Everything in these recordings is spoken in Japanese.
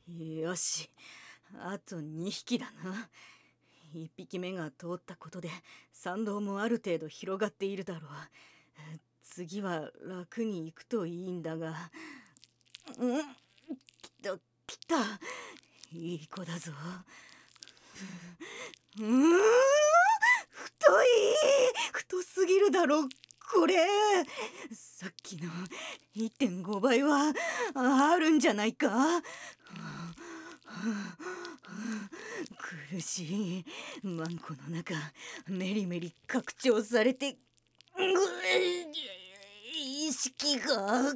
よし、あと2匹だな。1匹目が通ったことで山道もある程度広がっているだろう。次は楽に行くといいんだが。来た。いい子だぞ。太すぎるだろこれ。さっきの 1.5 倍はあるんじゃないか。苦しい。マンコの中メリメリ拡張されて、意識が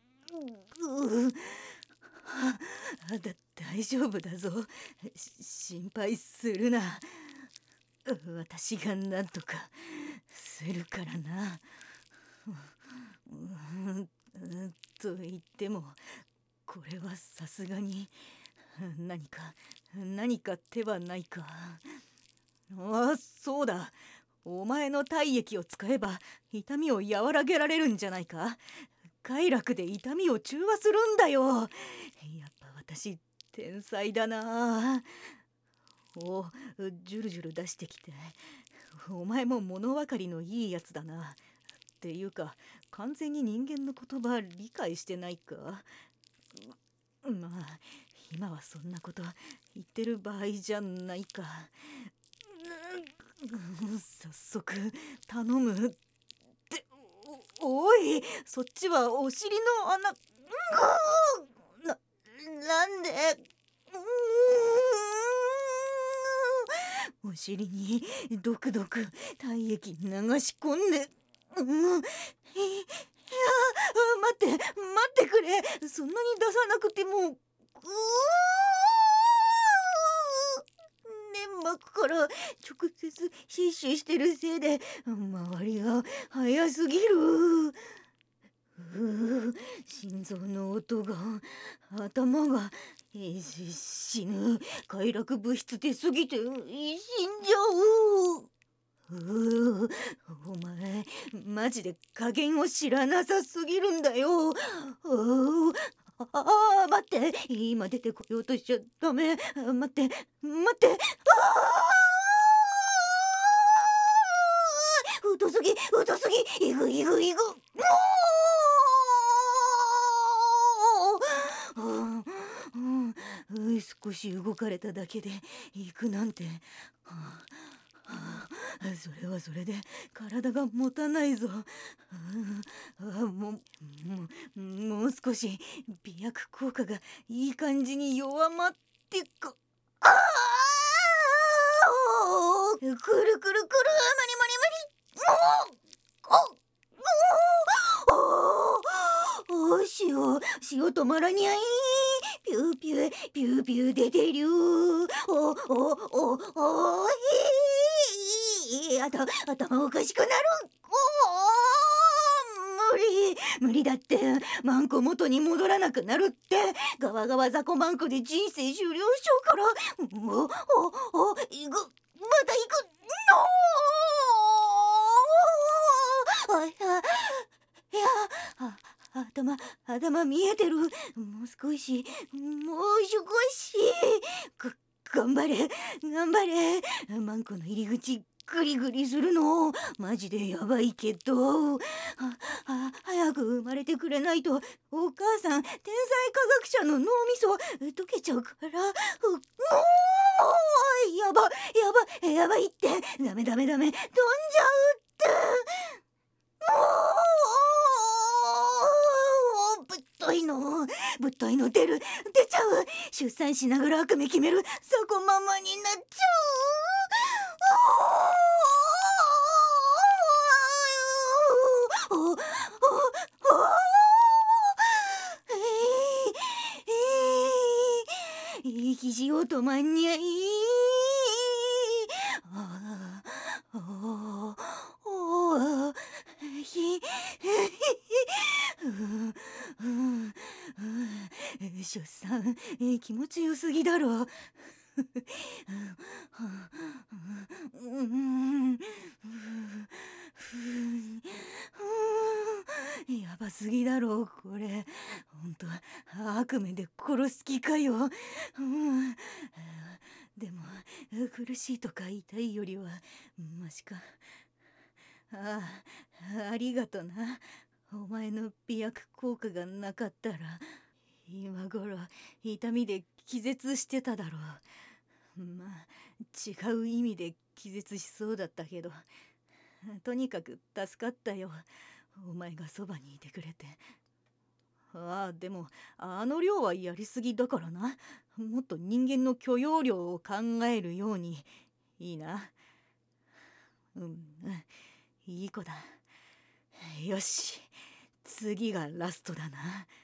大丈夫だぞ。心配するな。私が何とかするからな。と言ってもこれはさすがに何か手はないか。あ、そうだ。お前の体液を使えば痛みを和らげられるんじゃないか。快楽で痛みを中和するんだよ。やっぱ私天才だな。お、ジュルジュル出してきて。お前も物分かりのいいやつだな。っていうか完全に人間の言葉理解してないか。まあ今はそんなこと言ってる場合じゃないか。早速頼むって。おい、そっちはお尻の穴。なんで。お尻にドクドク体液流し込んで。待ってくれ。そんなに出さなくても。粘膜から直接摂取してるせいで周りが早すぎる。心臓の音が、頭が、死ぬ。快楽物質出すぎて死んじゃう。お前マジで加減を知らなさすぎるんだよ。待って、今出てこようとしちゃダメ。待って。太すぎ。いぐ。少し動かれただけで行くなんて。それはそれで体が持たないぞ。もう少し美薬効果がいい感じに弱まってか。くるくるマリ塩止まらにゃい。ピューピュー出てる。頭おかしくなる。無理だって。マンコ元に戻らなくなるって。ガワガワ雑魚マンコで人生終了しようから。また行くの。いや、頭見えてる。もう少し。頑張れ。マンコの入り口グリグリするのマジでやばいけど、早く生まれてくれないとお母さん天才科学者の脳みそ溶けちゃうから。やばいって。ダメ飛んじゃうって。ぶっといの出ちゃう。出産しながら悪夢決める雑魚ママになっちゃう。息しようとまんにゃい。出産気持ちよすぎだろ。 ふうやばすぎだろこれ。ほんと悪夢で殺す気かよ。でも苦しいとか痛いよりはマシか。ありがとな。お前の美薬効果がなかったら今頃痛みで気絶してただろう。まあ違う意味で気絶しそうだったけど、とにかく助かったよ、お前がそばにいてくれて。でもあの量はやりすぎだからな。もっと人間の許容量を考えるように。いいな。いい子だ。よし、次がラストだな。